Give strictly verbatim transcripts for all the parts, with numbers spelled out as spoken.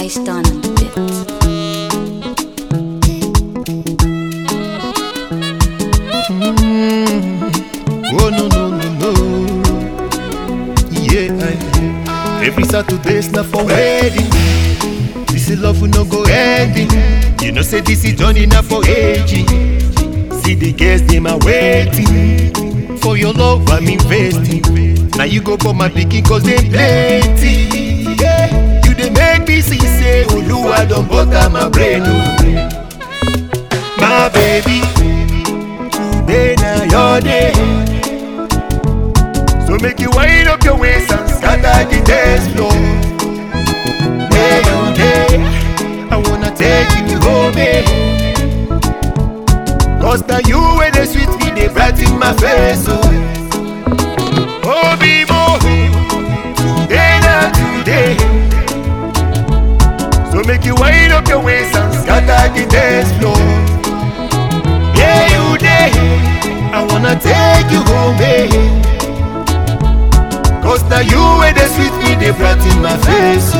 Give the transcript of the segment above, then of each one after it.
Nice done on the bit. Oh no no no no. Yeah, I, every Saturday's not for wedding. This is love will no go ending. You know say this is journey not for aging. See the guests them are waiting. For your love I'm investing. Now you go for my picking cause they plenty. Yeah, you they make me see say Oluwa don't butter my brain. Oh. My baby, today now your day. So make you wind up your waist and scatter the dance floor. Day on day, I wanna take you home, eh. Cause now you where they sweet me, they bright in my face, oh. Oh, be more, today now today. So make you wind up your waist and scatter the dance floor. Yeah, you day, I wanna take you home, eh. Cause now you where they sweet me, they brought in my face.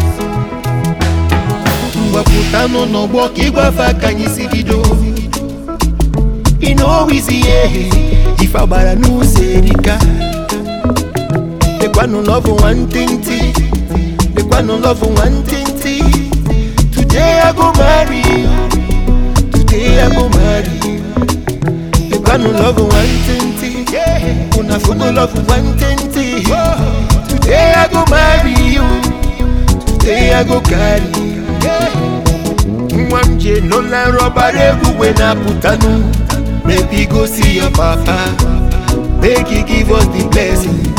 Mwaputano no walk, igwa faka nyisi video. You know easy, yeah. If I bara no serika. The one no love one thing, the one no love one thing. Today I go marry you. Today I go marry you. The one no love one thing, yeah. Una fugo love one thing. Today I go marry you. Today I go carry you. Mwamje no la roba regu when I put anu. Maybe go see your papa. Make he give us the blessing.